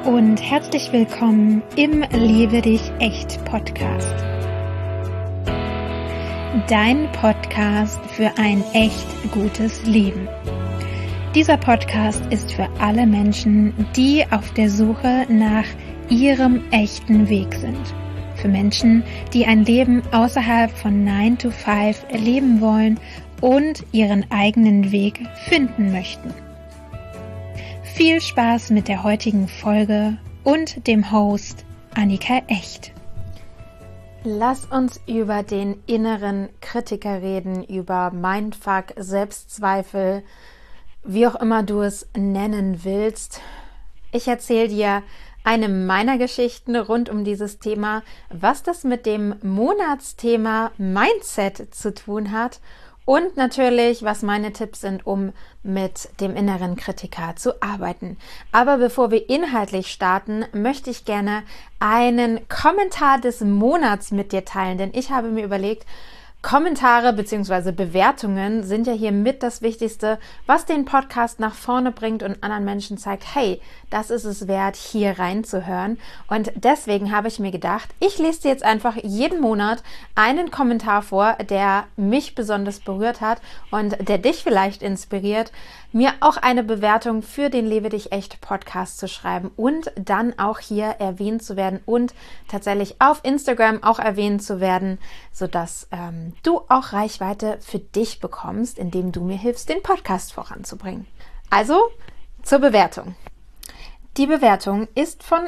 und herzlich willkommen im Lebe dich echt Podcast. Dein Podcast für ein echt gutes Leben. Dieser Podcast ist für alle Menschen, die auf der Suche nach ihrem echten Weg sind. Für Menschen, die ein Leben außerhalb von 9 to 5 leben wollen und ihren eigenen Weg finden möchten. Viel Spaß mit der heutigen Folge und dem Host Annika Echt. Lass uns über den inneren Kritiker reden, über Mindfuck, Selbstzweifel, wie auch immer du es nennen willst. Ich erzähle dir eine meiner Geschichten rund um dieses Thema, was das mit dem Monatsthema Mindset zu tun hat und natürlich, was meine Tipps sind, um mit dem inneren Kritiker zu arbeiten. Aber bevor wir inhaltlich starten, möchte ich gerne einen Kommentar des Monats mit dir teilen, denn ich habe mir überlegt, Kommentare bzw. Bewertungen sind ja hier mit das Wichtigste, was den Podcast nach vorne bringt und anderen Menschen zeigt, hey, das ist es wert, hier reinzuhören. Und deswegen habe ich mir gedacht, ich lese dir jetzt einfach jeden Monat einen Kommentar vor, der mich besonders berührt hat und der dich vielleicht inspiriert, mir auch eine Bewertung für den Lebe dich echt Podcast zu schreiben und dann auch hier erwähnt zu werden und tatsächlich auf Instagram auch erwähnt zu werden, sodass du auch Reichweite für dich bekommst, indem du mir hilfst, den Podcast voranzubringen. Also zur Bewertung. Die Bewertung ist von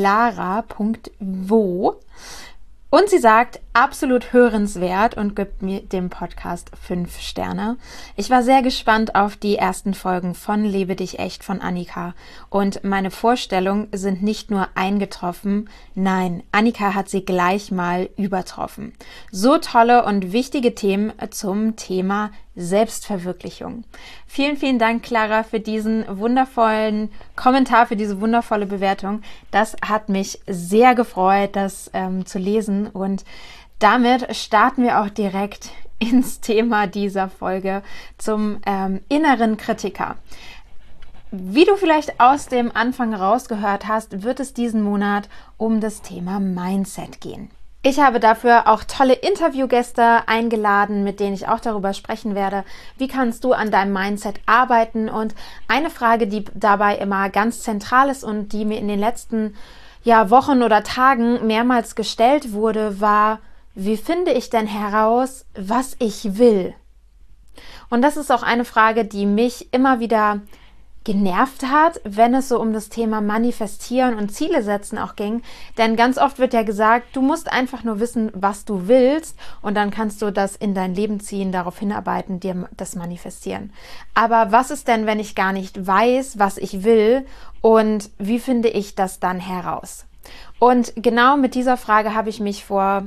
clara.wo und sie sagt, absolut hörenswert und gibt mir dem Podcast 5 Sterne. Ich war sehr gespannt auf die ersten Folgen von Lebe dich echt von Annika und meine Vorstellungen sind nicht nur eingetroffen, nein, Annika hat sie gleich mal übertroffen. So tolle und wichtige Themen zum Thema Selbstverwirklichung. Vielen, vielen Dank, Clara, für diesen wundervollen Kommentar, für diese wundervolle Bewertung. Das hat mich sehr gefreut, das zu lesen und damit starten wir auch direkt ins Thema dieser Folge zum inneren Kritiker. Wie du vielleicht aus dem Anfang rausgehört hast, wird es diesen Monat um das Thema Mindset gehen. Ich habe dafür auch tolle Interviewgäste eingeladen, mit denen ich auch darüber sprechen werde, wie kannst du an deinem Mindset arbeiten. Und eine Frage, die dabei immer ganz zentral ist und die mir in den letzten Wochen oder Tagen mehrmals gestellt wurde, war, wie finde ich denn heraus, was ich will? Und das ist auch eine Frage, die mich immer wieder genervt hat, wenn es so um das Thema Manifestieren und Ziele setzen auch ging. Denn ganz oft wird ja gesagt, du musst einfach nur wissen, was du willst und dann kannst du das in dein Leben ziehen, darauf hinarbeiten, dir das manifestieren. Aber was ist denn, wenn ich gar nicht weiß, was ich will und wie finde ich das dann heraus? Und genau mit dieser Frage habe ich mich vor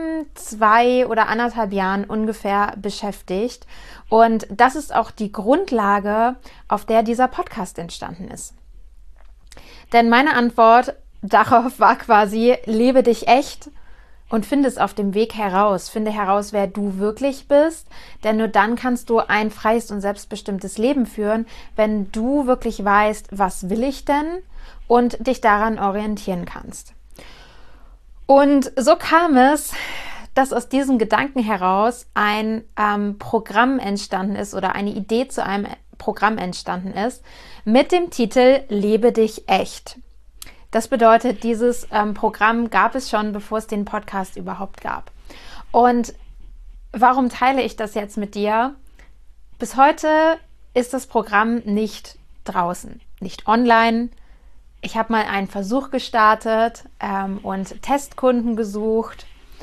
2 oder 1,5 Jahren ungefähr beschäftigt. Und das ist auch die Grundlage, auf der dieser Podcast entstanden ist. Denn meine Antwort darauf war quasi, lebe dich echt und finde es auf dem Weg heraus. Finde heraus, wer du wirklich bist, denn nur dann kannst du ein freies und selbstbestimmtes Leben führen, wenn du wirklich weißt, was will ich denn und dich daran orientieren kannst. Und so kam es, dass aus diesem Gedanken heraus ein Programm entstanden ist oder eine Idee zu einem Programm entstanden ist mit dem Titel Lebe dich echt. Das bedeutet, dieses Programm gab es schon, bevor es den Podcast überhaupt gab. Und warum teile ich das jetzt mit dir? Bis heute ist das Programm nicht draußen, nicht online. Ich habe mal einen Versuch gestartet und Testkunden gesucht,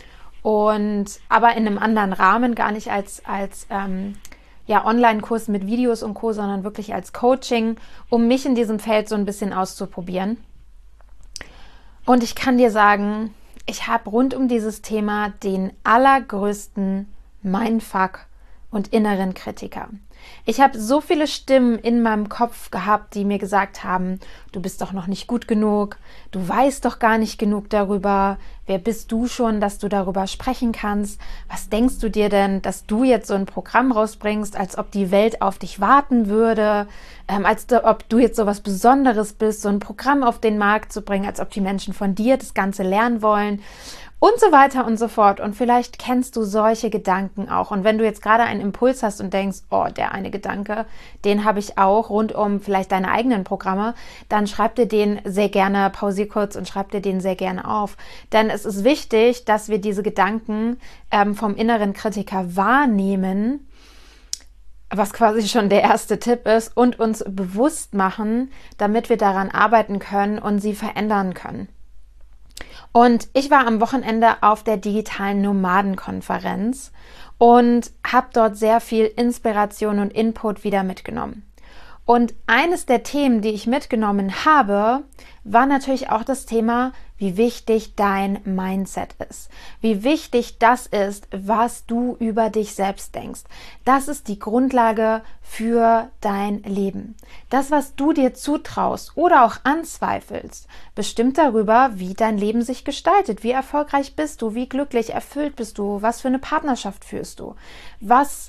aber in einem anderen Rahmen, gar nicht als Online-Kurs mit Videos und Co., sondern wirklich als Coaching, um mich in diesem Feld so ein bisschen auszuprobieren. Und ich kann dir sagen, ich habe rund um dieses Thema den allergrößten Mindfuck und inneren Kritiker. Ich habe so viele Stimmen in meinem Kopf gehabt, die mir gesagt haben, du bist doch noch nicht gut genug, du weißt doch gar nicht genug darüber, Wer bist du schon, dass du darüber sprechen kannst? Was denkst du dir denn, dass du jetzt so ein Programm rausbringst, als ob die Welt auf dich warten würde, als ob du jetzt so was Besonderes bist, so ein Programm auf den Markt zu bringen, als ob die Menschen von dir das Ganze lernen wollen und so weiter und so fort. Und vielleicht kennst du solche Gedanken auch. Und wenn du jetzt gerade einen Impuls hast und denkst, oh, der eine Gedanke, den habe ich auch rund um vielleicht deine eigenen Programme, dann schreib dir den sehr gerne, pausier kurz und schreib dir den sehr gerne auf. Denn es ist wichtig, dass wir diese Gedanken vom inneren Kritiker wahrnehmen, was quasi schon der erste Tipp ist, und uns bewusst machen, damit wir daran arbeiten können und sie verändern können. Und ich war am Wochenende auf der digitalen Nomadenkonferenz und habe dort sehr viel Inspiration und Input wieder mitgenommen. Und eines der Themen, die ich mitgenommen habe, war natürlich auch das Thema, wie wichtig dein Mindset ist. Wie wichtig das ist, was du über dich selbst denkst. Das ist die Grundlage für dein Leben. Das, was du dir zutraust oder auch anzweifelst, bestimmt darüber, wie dein Leben sich gestaltet. Wie erfolgreich bist du? Wie glücklich, erfüllt bist du? Was für eine Partnerschaft führst du? Was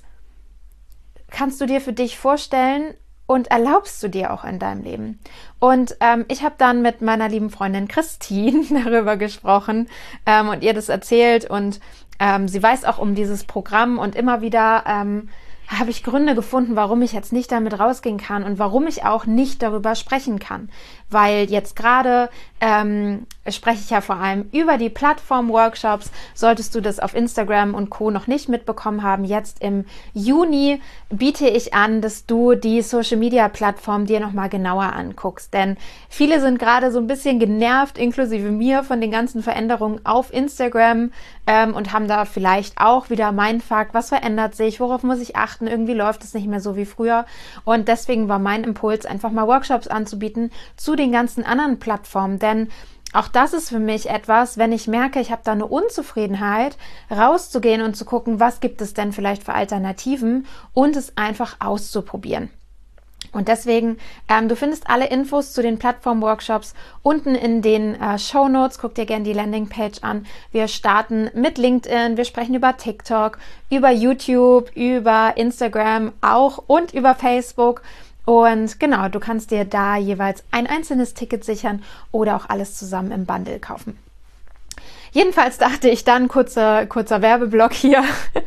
kannst du dir für dich vorstellen und erlaubst du dir auch in deinem Leben? Und ich habe dann mit meiner lieben Freundin Christine darüber gesprochen und ihr das erzählt. Und sie weiß auch um dieses Programm. Und immer wieder habe ich Gründe gefunden, warum ich jetzt nicht damit rausgehen kann und warum ich auch nicht darüber sprechen kann. Weil jetzt gerade spreche ich ja vor allem über die Plattform-Workshops. Solltest du das auf Instagram und Co. noch nicht mitbekommen haben, jetzt im Juni biete ich an, dass du die Social-Media-Plattform dir nochmal genauer anguckst. Denn viele sind gerade so ein bisschen genervt, inklusive mir, von den ganzen Veränderungen auf Instagram und haben da vielleicht auch wieder Mindfuck. Was verändert sich? Worauf muss ich achten? Irgendwie läuft es nicht mehr so wie früher. Und deswegen war mein Impuls, einfach mal Workshops anzubieten zu den ganzen anderen Plattformen. Denn auch das ist für mich etwas, wenn ich merke, ich habe da eine Unzufriedenheit, rauszugehen und zu gucken, was gibt es denn vielleicht für Alternativen und es einfach auszuprobieren. Und deswegen, du findest alle Infos zu den Plattform-Workshops unten in den Shownotes. Guck dir gerne die Landingpage an. Wir starten mit LinkedIn, wir sprechen über TikTok, über YouTube, über Instagram auch und über Facebook. Und genau, du kannst dir da jeweils ein einzelnes Ticket sichern oder auch alles zusammen im Bundle kaufen. Jedenfalls dachte ich dann, kurzer Werbeblock hier,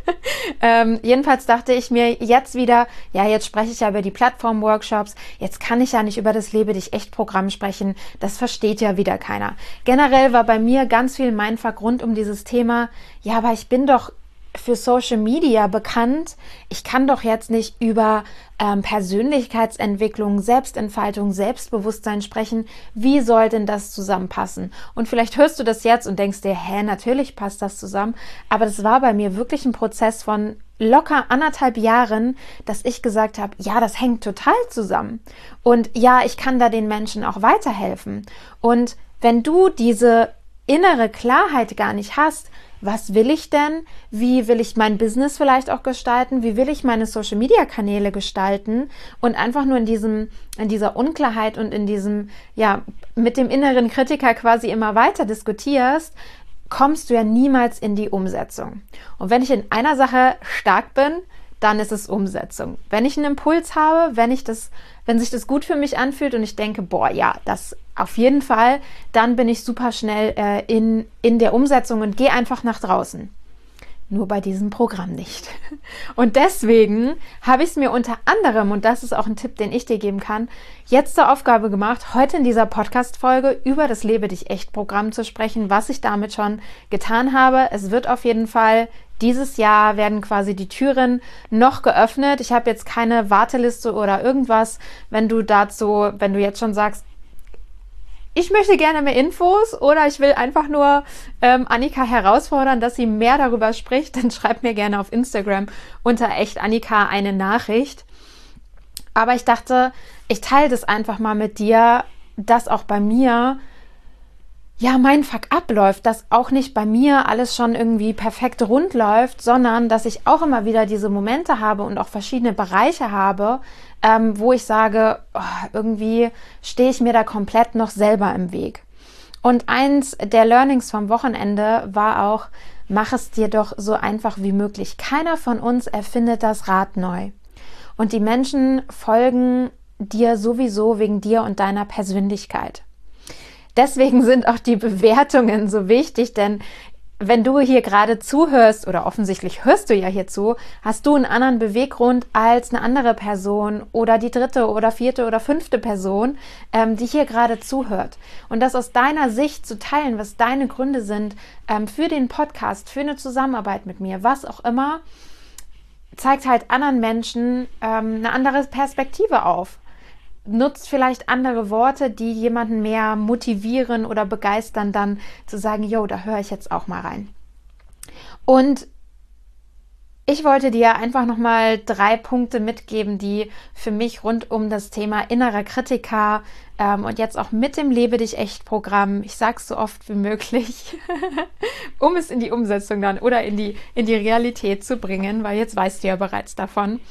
jedenfalls dachte ich mir jetzt wieder, ja, jetzt spreche ich ja über die Plattform-Workshops, jetzt kann ich ja nicht über das Lebe dich echt Programm sprechen, das versteht ja wieder keiner. Generell war bei mir ganz viel Mindfuck rund um dieses Thema, ja, aber ich bin doch für Social Media bekannt. Ich kann doch jetzt nicht über Persönlichkeitsentwicklung, Selbstentfaltung, Selbstbewusstsein sprechen. Wie soll denn das zusammenpassen? Und vielleicht hörst du das jetzt und denkst dir, natürlich passt das zusammen. Aber das war bei mir wirklich ein Prozess von locker 1,5 Jahren, dass ich gesagt habe, ja, das hängt total zusammen. Und ja, ich kann da den Menschen auch weiterhelfen. Und wenn du diese innere Klarheit gar nicht hast, was will ich denn? Wie will ich mein Business vielleicht auch gestalten? Wie will ich meine Social-Media-Kanäle gestalten? Und einfach nur in dieser Unklarheit und in diesem, ja, mit dem inneren Kritiker quasi immer weiter diskutierst, kommst du ja niemals in die Umsetzung. Und wenn ich in einer Sache stark bin, dann ist es Umsetzung. Wenn ich einen Impuls habe, wenn sich das gut für mich anfühlt und ich denke, boah, ja, das auf jeden Fall, dann bin ich super schnell in der Umsetzung und gehe einfach nach draußen. Nur bei diesem Programm nicht. Und deswegen habe ich es mir unter anderem, und das ist auch ein Tipp, den ich dir geben kann, jetzt zur Aufgabe gemacht, heute in dieser Podcast-Folge über das Lebe dich echt Programm zu sprechen, was ich damit schon getan habe. Es wird auf jeden Fall dieses Jahr werden quasi die Türen noch geöffnet. Ich habe jetzt keine Warteliste oder irgendwas. Wenn du jetzt schon sagst, ich möchte gerne mehr Infos oder ich will einfach nur Annika herausfordern, dass sie mehr darüber spricht, dann schreib mir gerne auf Instagram unter @echtannika eine Nachricht. Aber ich dachte, ich teile das einfach mal mit dir, dass auch bei mir ja mein Fuck abläuft, dass auch nicht bei mir alles schon irgendwie perfekt rund läuft, sondern dass ich auch immer wieder diese Momente habe und auch verschiedene Bereiche habe, wo ich sage, irgendwie stehe ich mir da komplett noch selber im Weg. Und eins der Learnings vom Wochenende war auch, mach es dir doch so einfach wie möglich. Keiner von uns erfindet das Rad neu. Und die Menschen folgen dir sowieso wegen dir und deiner Persönlichkeit. Deswegen sind auch die Bewertungen so wichtig, denn wenn du hier gerade zuhörst, oder offensichtlich hörst du ja hier zu, hast du einen anderen Beweggrund als eine andere Person oder die dritte oder vierte oder fünfte Person, die hier gerade zuhört. Und das aus deiner Sicht zu teilen, was deine Gründe sind für den Podcast, für eine Zusammenarbeit mit mir, was auch immer, zeigt halt anderen Menschen eine andere Perspektive auf. Nutzt vielleicht andere Worte, die jemanden mehr motivieren oder begeistern, dann zu sagen, yo, da höre ich jetzt auch mal rein. Und ich wollte dir einfach nochmal 3 Punkte mitgeben, die für mich rund um das Thema innerer Kritiker und jetzt auch mit dem Lebe dich echt Programm, ich sage es so oft wie möglich, um es in die Umsetzung dann oder in die Realität zu bringen, weil jetzt weißt du ja bereits davon.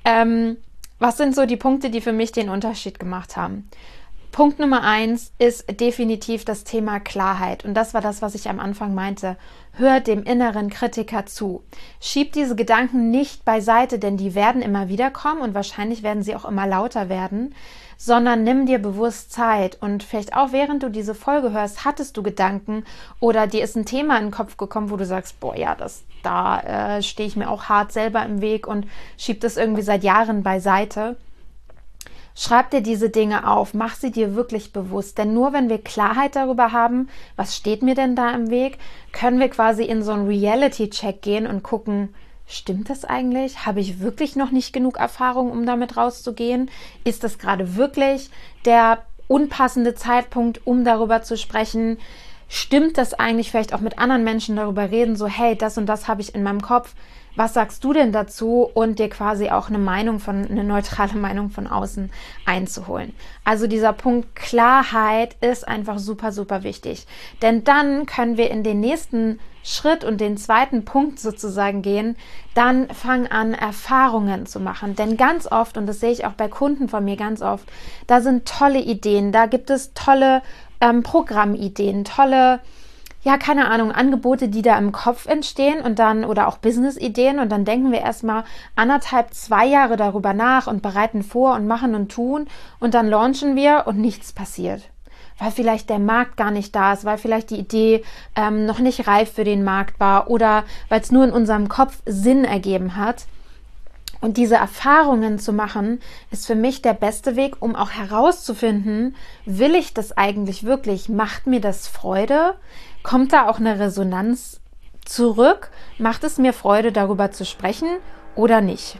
Was sind so die Punkte, die für mich den Unterschied gemacht haben? Punkt Nummer 1 ist definitiv das Thema Klarheit. Und das war das, was ich am Anfang meinte. Hör dem inneren Kritiker zu. Schieb diese Gedanken nicht beiseite, denn die werden immer wieder kommen und wahrscheinlich werden sie auch immer lauter werden, sondern nimm dir bewusst Zeit. Und vielleicht auch während du diese Folge hörst, hattest du Gedanken oder dir ist ein Thema in den Kopf gekommen, wo du sagst, boah, ja, da stehe ich mir auch hart selber im Weg und schieb das irgendwie seit Jahren beiseite. Schreib dir diese Dinge auf, mach sie dir wirklich bewusst, denn nur wenn wir Klarheit darüber haben, was steht mir denn da im Weg, können wir quasi in so einen Reality-Check gehen und gucken, stimmt das eigentlich? Habe ich wirklich noch nicht genug Erfahrung, um damit rauszugehen? Ist das gerade wirklich der unpassende Zeitpunkt, um darüber zu sprechen? Stimmt das eigentlich, vielleicht auch mit anderen Menschen darüber reden, so hey, das und das habe ich in meinem Kopf, was sagst du denn dazu? Und dir quasi auch eine neutrale Meinung von außen einzuholen. Also dieser Punkt Klarheit ist einfach super, super wichtig. Denn dann können wir in den nächsten Schritt und den zweiten Punkt sozusagen gehen, dann fang an, Erfahrungen zu machen. Denn ganz oft, und das sehe ich auch bei Kunden von mir ganz oft, da sind tolle Ideen, da gibt es tolle Programmideen, tolle, ja, keine Ahnung, Angebote, die da im Kopf entstehen und dann, oder auch Business-Ideen und dann denken wir erstmal 1,5, 2 Jahre darüber nach und bereiten vor und machen und tun und dann launchen wir und nichts passiert. Weil vielleicht der Markt gar nicht da ist, weil vielleicht die Idee noch nicht reif für den Markt war oder weil es nur in unserem Kopf Sinn ergeben hat. Und diese Erfahrungen zu machen, ist für mich der beste Weg, um auch herauszufinden, will ich das eigentlich wirklich? Macht mir das Freude? Kommt da auch eine Resonanz zurück? Macht es mir Freude, darüber zu sprechen oder nicht?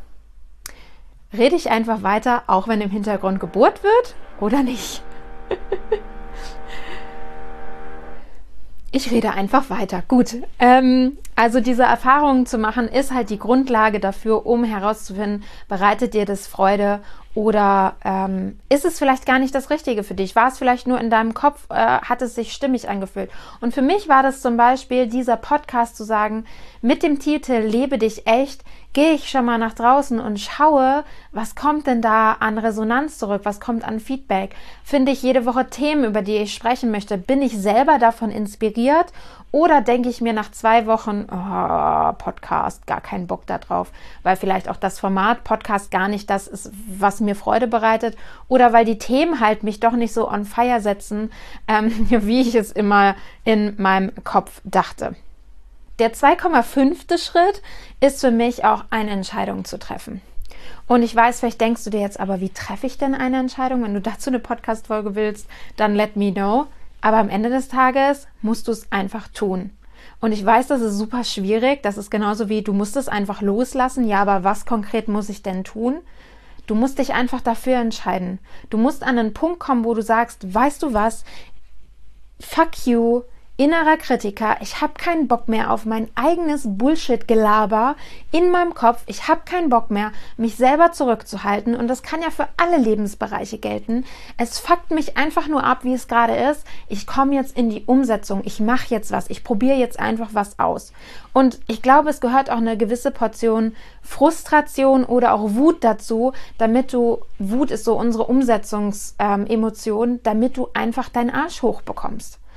Rede ich einfach weiter, auch wenn im Hintergrund gebohrt wird oder nicht? Ich rede einfach weiter. Gut, also diese Erfahrungen zu machen, ist halt die Grundlage dafür, um herauszufinden, bereitet dir das Freude oder ist es vielleicht gar nicht das Richtige für dich? War es vielleicht nur in deinem Kopf, hat es sich stimmig angefühlt? Und für mich war das zum Beispiel dieser Podcast zu sagen, mit dem Titel Lebe dich echt, gehe ich schon mal nach draußen und schaue, was kommt denn da an Resonanz zurück, was kommt an Feedback? Finde ich jede Woche Themen, über die ich sprechen möchte? Bin ich selber davon inspiriert? Oder denke ich mir nach 2 Wochen, oh, Podcast, gar keinen Bock da drauf, weil vielleicht auch das Format Podcast gar nicht das ist, was mir Freude bereitet oder weil die Themen halt mich doch nicht so on fire setzen, wie ich es immer in meinem Kopf dachte. Der 2,5. Schritt ist für mich auch eine Entscheidung zu treffen. Und ich weiß, vielleicht denkst du dir jetzt, aber wie treffe ich denn eine Entscheidung? Wenn du dazu eine Podcast-Folge willst, dann let me know. Aber am Ende des Tages musst du es einfach tun. Und ich weiß, das ist super schwierig. Das ist genauso wie, du musst es einfach loslassen. Ja, aber was konkret muss ich denn tun? Du musst dich einfach dafür entscheiden. Du musst an einen Punkt kommen, wo du sagst, weißt du was? Fuck you. Innerer Kritiker, ich habe keinen Bock mehr auf mein eigenes Bullshit-Gelaber in meinem Kopf. Ich habe keinen Bock mehr, mich selber zurückzuhalten. Und das kann ja für alle Lebensbereiche gelten. Es fuckt mich einfach nur ab, wie es gerade ist. Ich komme jetzt in die Umsetzung. Ich mache jetzt was. Ich probiere jetzt einfach was aus. Und ich glaube, es gehört auch eine gewisse Portion Frustration oder auch Wut dazu, Wut ist so unsere Umsetzungsemotion, damit du einfach deinen Arsch hochbekommst.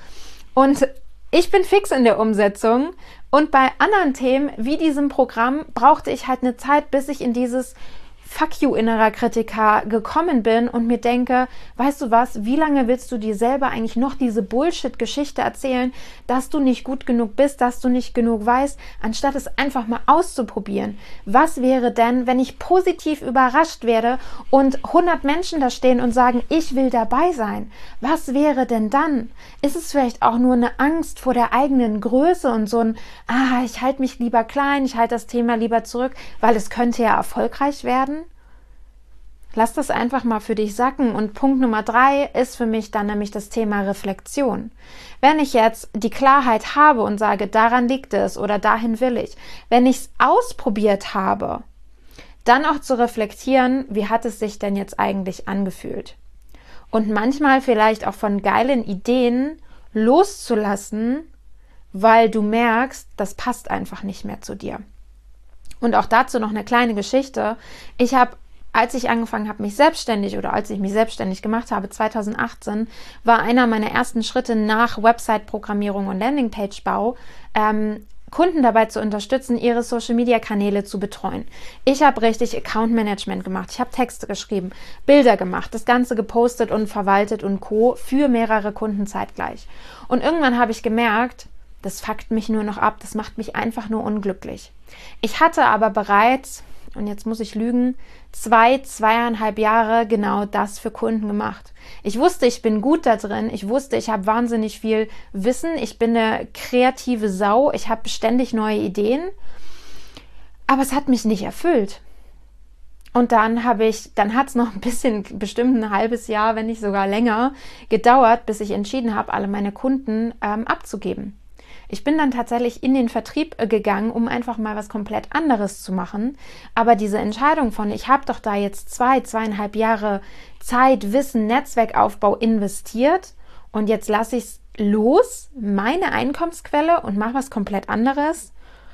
Und ich bin fix in der Umsetzung. Und bei anderen Themen wie diesem Programm brauchte ich halt eine Zeit, bis ich in dieses Fuck you innerer Kritiker gekommen bin und mir denke, weißt du was, wie lange willst du dir selber eigentlich noch diese Bullshit-Geschichte erzählen, dass du nicht gut genug bist, dass du nicht genug weißt, anstatt es einfach mal auszuprobieren. Was wäre denn, wenn ich positiv überrascht werde und 100 Menschen da stehen und sagen, ich will dabei sein? Was wäre denn dann? Ist es vielleicht auch nur eine Angst vor der eigenen Größe und so ein, ich halte mich lieber klein, ich halte das Thema lieber zurück, weil es könnte ja erfolgreich werden? Lass das einfach mal für dich sacken. Und Punkt Nummer 3 ist für mich dann nämlich das Thema Reflexion. Wenn ich jetzt die Klarheit habe und sage, daran liegt es oder dahin will ich, wenn ich es ausprobiert habe, dann auch zu reflektieren, wie hat es sich denn jetzt eigentlich angefühlt? Und manchmal vielleicht auch von geilen Ideen loszulassen, weil du merkst, das passt einfach nicht mehr zu dir. Und auch dazu noch eine kleine Geschichte. Als ich angefangen habe, als ich mich selbstständig gemacht habe, 2018, war einer meiner ersten Schritte nach Website-Programmierung und Landingpage-Bau, Kunden dabei zu unterstützen, ihre Social-Media-Kanäle zu betreuen. Ich habe richtig Account-Management gemacht, ich habe Texte geschrieben, Bilder gemacht, das Ganze gepostet und verwaltet und Co. für mehrere Kunden zeitgleich. Und irgendwann habe ich gemerkt, das fuckt mich nur noch ab, das macht mich einfach nur unglücklich. Ich hatte aber bereits, und jetzt muss ich lügen, 2,5 Jahre genau das für Kunden gemacht. Ich wusste, ich bin gut da drin. Ich wusste, ich habe wahnsinnig viel Wissen. Ich bin eine kreative Sau. Ich habe ständig neue Ideen. Aber es hat mich nicht erfüllt. Und dann hat es noch bestimmt ein halbes Jahr, wenn nicht sogar länger, gedauert, bis ich entschieden habe, alle meine Kunden abzugeben. Ich bin dann tatsächlich in den Vertrieb gegangen, um einfach mal was komplett anderes zu machen. Aber diese Entscheidung von, ich habe doch da jetzt 2,5 Jahre Zeit, Wissen, Netzwerkaufbau investiert und jetzt lasse ich es los, meine Einkommensquelle, und mache was komplett anderes.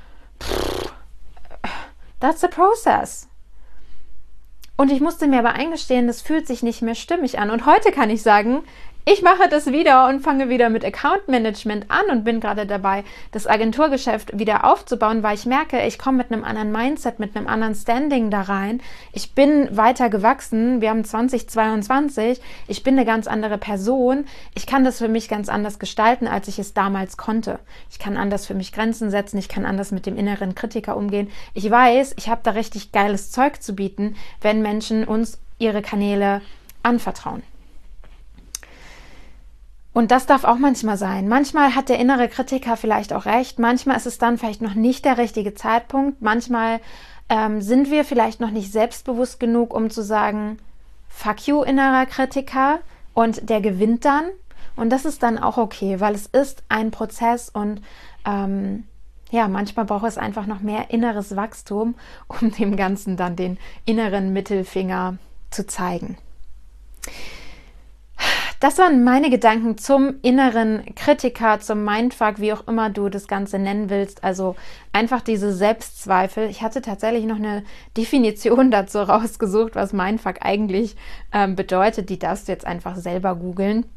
That's the process. Und ich musste mir aber eingestehen, das fühlt sich nicht mehr stimmig an. Und heute kann ich sagen, ich mache das wieder und fange wieder mit Account Management an und bin gerade dabei, das Agenturgeschäft wieder aufzubauen, weil ich merke, ich komme mit einem anderen Mindset, mit einem anderen Standing da rein. Ich bin weiter gewachsen. Wir haben 2022. Ich bin eine ganz andere Person. Ich kann das für mich ganz anders gestalten, als ich es damals konnte. Ich kann anders für mich Grenzen setzen. Ich kann anders mit dem inneren Kritiker umgehen. Ich weiß, ich habe da richtig geiles Zeug zu bieten, wenn Menschen uns ihre Kanäle anvertrauen. Und das darf auch manchmal sein. Manchmal hat der innere Kritiker vielleicht auch recht. Manchmal ist es dann vielleicht noch nicht der richtige Zeitpunkt. Manchmal sind wir vielleicht noch nicht selbstbewusst genug, um zu sagen, fuck you, innerer Kritiker. Und der gewinnt dann. Und das ist dann auch okay, weil es ist ein Prozess und manchmal braucht es einfach noch mehr inneres Wachstum, um dem Ganzen dann den inneren Mittelfinger zu zeigen. Das waren meine Gedanken zum inneren Kritiker, zum Mindfuck, wie auch immer du das Ganze nennen willst. Also einfach diese Selbstzweifel. Ich hatte tatsächlich noch eine Definition dazu rausgesucht, was Mindfuck eigentlich bedeutet. Die darfst du jetzt einfach selber googeln.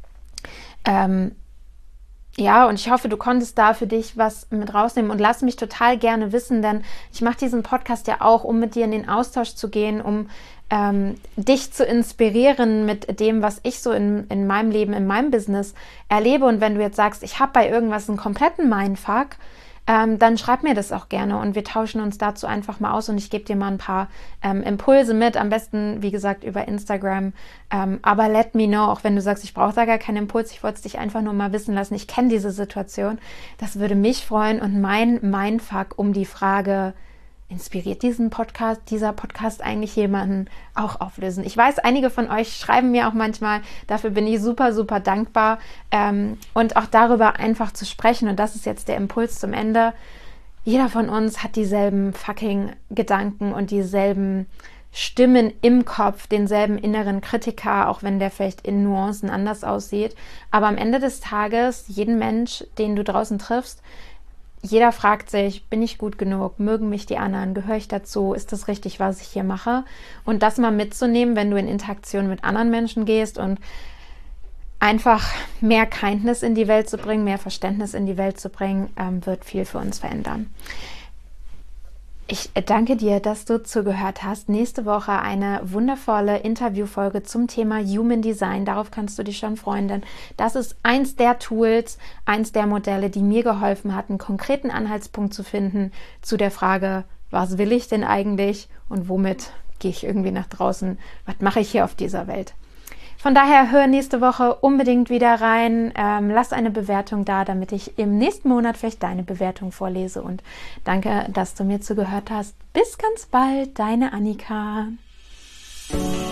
Und ich hoffe, du konntest da für dich was mit rausnehmen und lass mich total gerne wissen, denn ich mache diesen Podcast ja auch, um mit dir in den Austausch zu gehen, um dich zu inspirieren mit dem, was ich so in meinem Leben, in meinem Business erlebe. Und wenn du jetzt sagst, ich habe bei irgendwas einen kompletten Mindfuck, dann schreib mir das auch gerne und wir tauschen uns dazu einfach mal aus und ich gebe dir mal ein paar Impulse mit, am besten, wie gesagt, über Instagram. Aber let me know, auch wenn du sagst, ich brauche da gar keinen Impuls, ich wollte es dich einfach nur mal wissen lassen, ich kenne diese Situation. Das würde mich freuen und mein Mindfuck um die Frage, inspiriert dieser Podcast eigentlich jemanden, auch auflösen. Ich weiß, einige von euch schreiben mir auch manchmal, dafür bin ich super, super dankbar und auch darüber einfach zu sprechen und das ist jetzt der Impuls zum Ende. Jeder von uns hat dieselben fucking Gedanken und dieselben Stimmen im Kopf, denselben inneren Kritiker, auch wenn der vielleicht in Nuancen anders aussieht. Aber am Ende des Tages, jeden Mensch, den du draußen triffst, jeder fragt sich, bin ich gut genug? Mögen mich die anderen? Gehöre ich dazu? Ist das richtig, was ich hier mache? Und das mal mitzunehmen, wenn du in Interaktion mit anderen Menschen gehst und einfach mehr Kindness in die Welt zu bringen, mehr Verständnis in die Welt zu bringen, wird viel für uns verändern. Ich danke dir, dass du zugehört hast. Nächste Woche eine wundervolle Interviewfolge zum Thema Human Design. Darauf kannst du dich schon freuen, denn das ist eins der Tools, eins der Modelle, die mir geholfen hat, einen konkreten Anhaltspunkt zu finden zu der Frage, was will ich denn eigentlich und womit gehe ich irgendwie nach draußen? Was mache ich hier auf dieser Welt? Von daher hör nächste Woche unbedingt wieder rein, lass eine Bewertung da, damit ich im nächsten Monat vielleicht deine Bewertung vorlese und danke, dass du mir zugehört hast. Bis ganz bald, deine Annika.